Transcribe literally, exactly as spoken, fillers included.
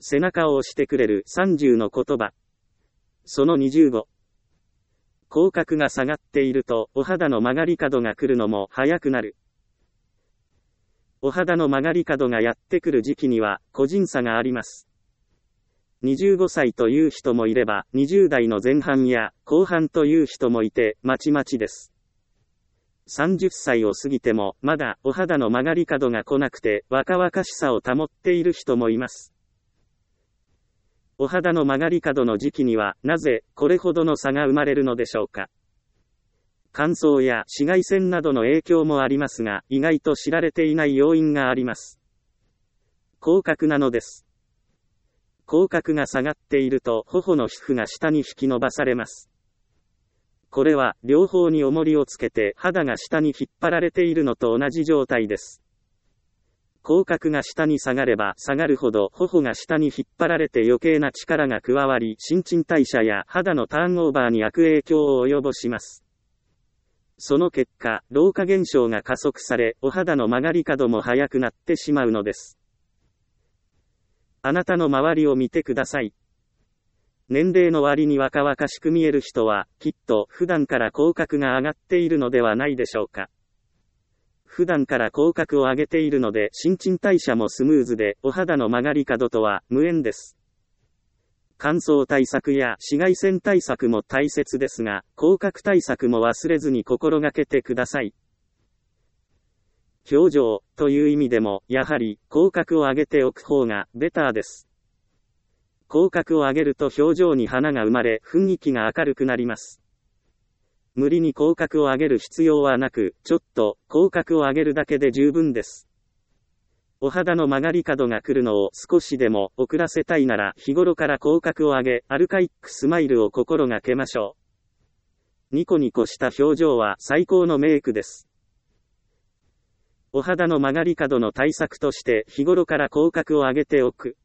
背中を押してくれるさんじゅうの言葉。そのにじゅうご。口角が下がっているとお肌の曲がり角が来るのも早くなる。お肌の曲がり角がやってくる時期には個人差があります。にじゅうごさいという人もいればにじゅう代の前半や後半という人もいてまちまちです。さんじゅっさいを過ぎてもまだお肌の曲がり角が来なくて若々しさを保っている人もいます。お肌の曲がり角の時期にはなぜこれほどの差が生まれるのでしょうか。乾燥や紫外線などの影響もありますが、意外と知られていない要因があります。口角なのです。口角が下がっていると頬の皮膚が下に引き伸ばされます。これは両方に重りをつけて肌が下に引っ張られているのと同じ状態です。口角が下に下がれば下がるほど頬が下に引っ張られて余計な力が加わり、新陳代謝や肌のターンオーバーに悪影響を及ぼします。その結果、老化現象が加速され、お肌の曲がり角も早くなってしまうのです。あなたの周りを見てください。年齢の割に若々しく見える人は、きっと普段から口角が上がっているのではないでしょうか。普段から口角を上げているので新陳代謝もスムーズで、お肌の曲がり角とは無縁です。乾燥対策や紫外線対策も大切ですが、口角対策も忘れずに心がけてください。表情という意味でも、やはり口角を上げておく方がベターです。口角を上げると表情に花が生まれ、雰囲気が明るくなります。無理に口角を上げる必要はなく、ちょっと口角を上げるだけで十分です。お肌の曲がり角が来るのを少しでも遅らせたいなら、日頃から口角を上げ、アルカイックスマイルを心がけましょう。ニコニコした表情は最高のメイクです。お肌の曲がり角の対策として日頃から口角を上げておく。